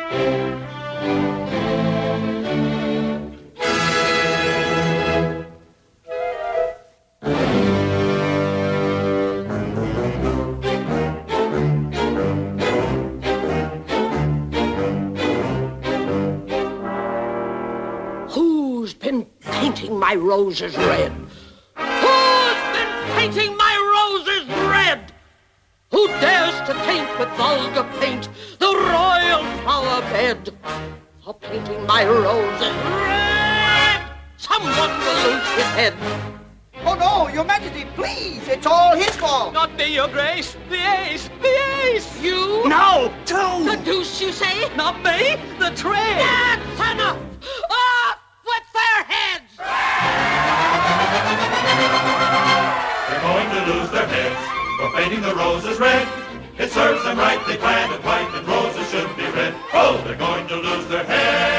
Who's been painting my roses red? Who's been painting my roses red? Who dares to taint with vulgar paint the royal flower bed? For painting my roses red, someone will lose his head. Oh, no, Your Majesty, please. It's all his fault. Not me, Your Grace. The ace. The ace. You? No, two. The deuce, you say? Not me. The trade. That's enough. Off with their heads. They're going to lose their heads for painting the roses red. It serves them right, they planned it right, and roses should be red. Oh, they're going to lose their heads.